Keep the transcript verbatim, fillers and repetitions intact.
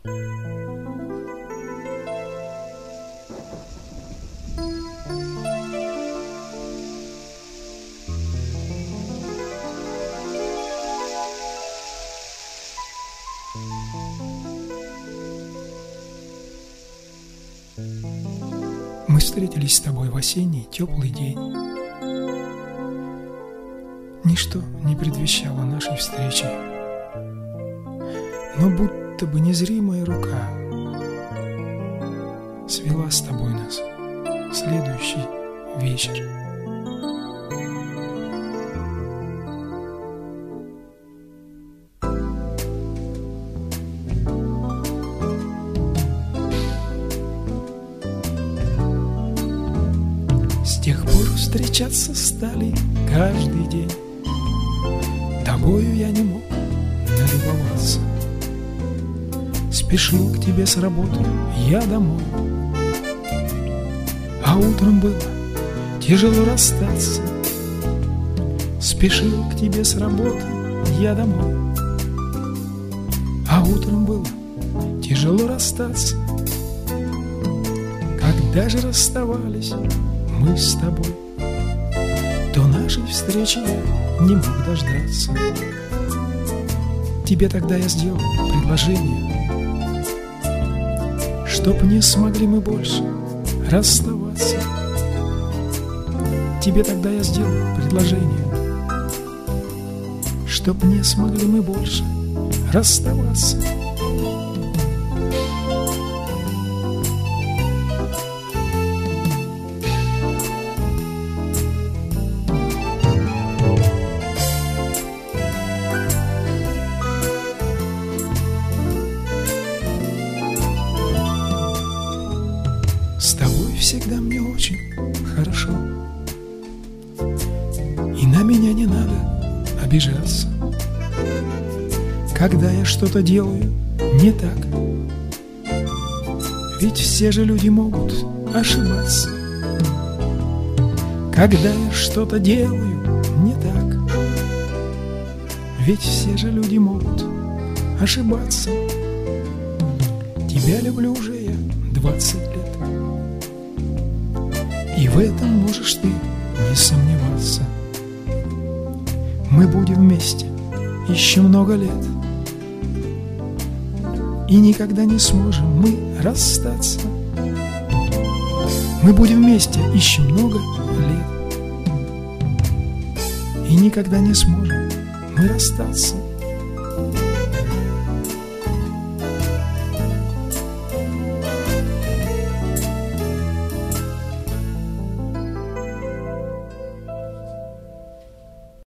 Мы встретились с тобой в осенний теплый день. Ничто не предвещало нашей встречи, но будто бы незримая рука свела с тобой нас в следующий вечер. С тех пор встречаться стали каждый день. Тобою я не мог налюбоваться. Спешил к тебе с работы я домой, а утром было тяжело расстаться. Спешил к тебе с работы я домой, а утром было тяжело расстаться. Когда же расставались мы с тобой, до нашей встречи я не мог дождаться. Тебе тогда я сделал предложение, чтоб не смогли мы больше расставаться. Тебе тогда я сделал предложение, чтоб не смогли мы больше расставаться. С тобой всегда мне очень хорошо, и на меня не надо обижаться, когда я что-то делаю не так. Ведь все же люди могут ошибаться. Когда я что-то делаю не так, ведь все же люди могут ошибаться. Тебя люблю уже я двадцать лет, и в этом можешь ты не сомневаться. Мы будем вместе еще много лет, и никогда не сможем мы расстаться. Мы будем вместе еще много лет, и никогда не сможем мы расстаться.